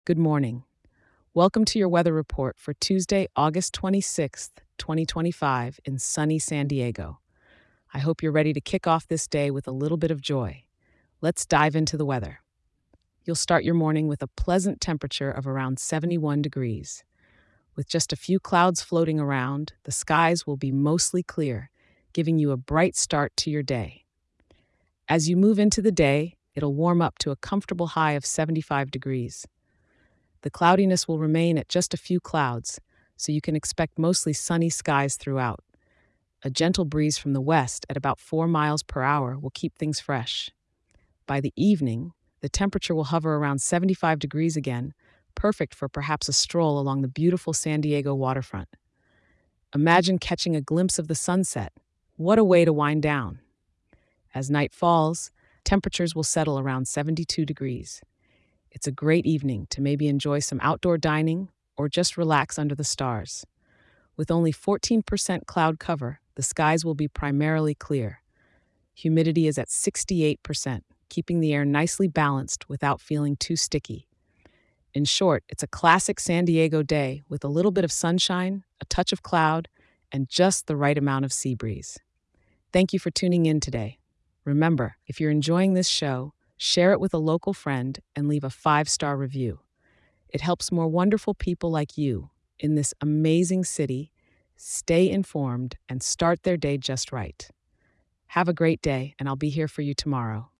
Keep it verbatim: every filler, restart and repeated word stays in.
Good morning. Welcome to your weather report for Tuesday, August twenty-sixth, twenty twenty-five, in sunny San Diego. I hope you're ready to kick off this day with a little bit of joy. Let's dive into the weather. You'll start your morning with a pleasant temperature of around seventy-one degrees. With just a few clouds floating around, the skies will be mostly clear, giving you a bright start to your day. As you move into the day, it'll warm up to a comfortable high of seventy-five degrees. The cloudiness will remain at just a few clouds, so you can expect mostly sunny skies throughout. A gentle breeze from the west at about four miles per hour will keep things fresh. By the evening, the temperature will hover around seventy-five degrees again, perfect for perhaps a stroll along the beautiful San Diego waterfront. Imagine catching a glimpse of the sunset. What a way to wind down! As night falls, temperatures will settle around seventy-two degrees. It's a great evening to maybe enjoy some outdoor dining or just relax under the stars. With only fourteen percent cloud cover, the skies will be primarily clear. Humidity is at sixty-eight percent, keeping the air nicely balanced without feeling too sticky. In short, it's a classic San Diego day with a little bit of sunshine, a touch of cloud, and just the right amount of sea breeze. Thank you for tuning in today. Remember, if you're enjoying this show, share it with a local friend and leave a five-star review. It helps more wonderful people like you in this amazing city stay informed and start their day just right. Have a great day, and I'll be here for you tomorrow.